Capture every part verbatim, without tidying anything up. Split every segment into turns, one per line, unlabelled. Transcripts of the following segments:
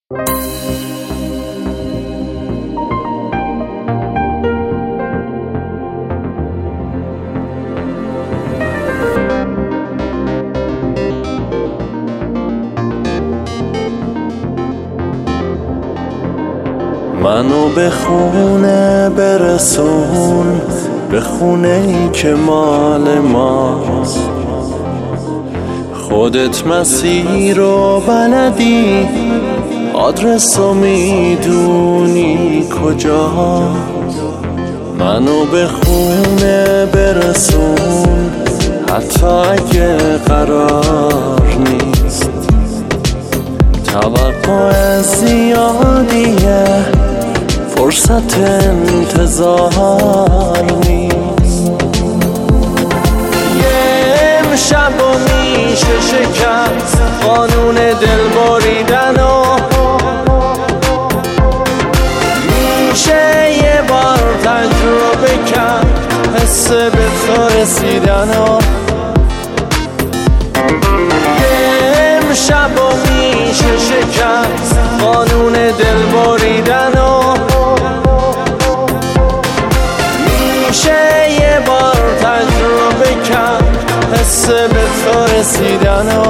منو به خونه برسون، به خونه ای که مال ماست. خودت مسیر رو بلدی، آدرس رو میدونی کجاست. منو به خونه برسون، حتی اگه قرار نیست. توقع زیادیه، فرصت انتظار نیست. یه امشب و میشه شکست قانون دل بریدن و میشه یه بار تجربه کرد حس به تو رسیدن و یه امشب و میشه شکست قانون دل بریدن و میشه یه بار تجربه کرد حس به تو رسیدن و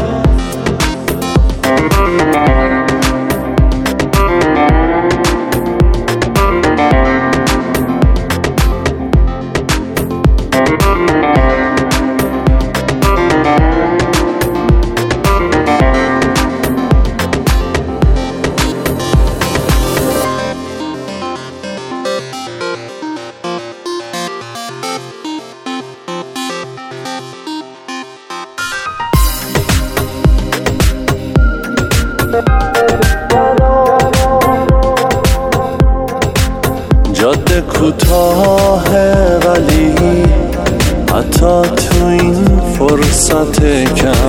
جاده کوتاهه ولی حتی تو این فرصت کم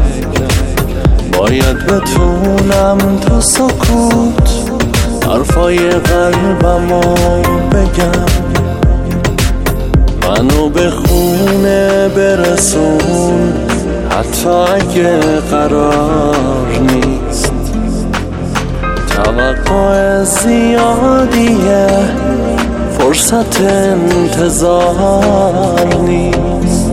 باید بتونم تو سکوت حرفای قلبمو بگم. منو به خونه برسون حتی اگه قرار نیست. توقع زیادیه، فرصت انتظار نیست.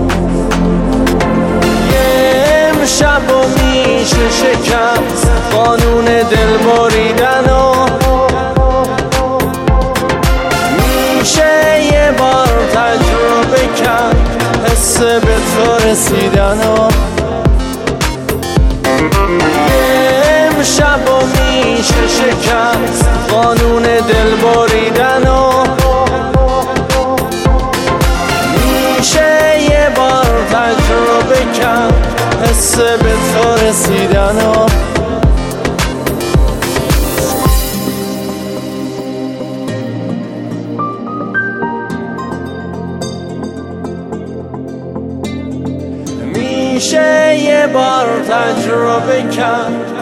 یه امشب و میشه شکست قانون دل بریدن و میشه یه بار تجربه کرد حس به تو رسیدن و امشب و میشه شکست قانون دل بریدن و میشه یه بار تجربه کرد حس به تو رسیدن و میشه یه بار تجربه کرد